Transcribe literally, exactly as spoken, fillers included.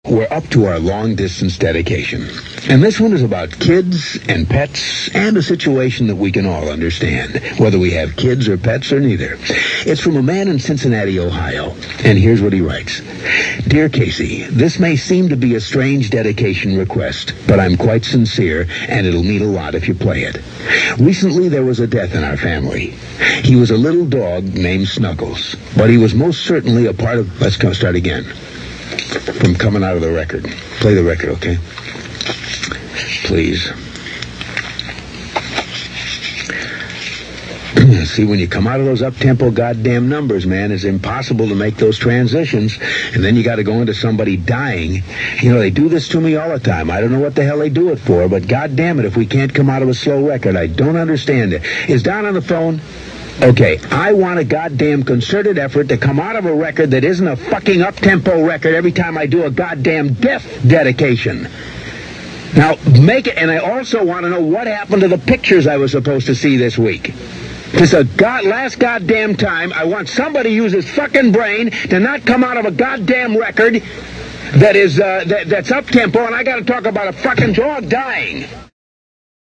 We're up to our long-distance dedication. And this one is about kids and pets and a situation that we can all understand, whether we have kids or pets or neither. It's from a man in Cincinnati, Ohio. And here's what he writes. Dear Casey, this may seem to be a strange dedication request, but I'm quite sincere, and it'll mean a lot if you play it. Recently, there was a death in our family. He was a little dog named Snuggles, but he was most certainly a part of... Let's go start again. From coming out of the record. Play the record, okay? Please. See, when you come out of those up-tempo goddamn numbers, man, it's impossible to make those transitions, and then you got to go into somebody dying. You know, they do this to me all the time. I don't know what the hell they do it for, but goddamn it, if we can't come out of a slow record, I don't understand it. Is Don on the phone? Okay, I want a goddamn concerted effort to come out of a record that isn't a fucking up-tempo record every time I do a goddamn death dedication. Now, make it, and I also want to know what happened to the pictures I was supposed to see this week. This a god, last goddamn time, I want somebody to use his fucking brain to not come out of a goddamn record that is, uh, that, that's up-tempo, and I gotta talk about a fucking dog dying.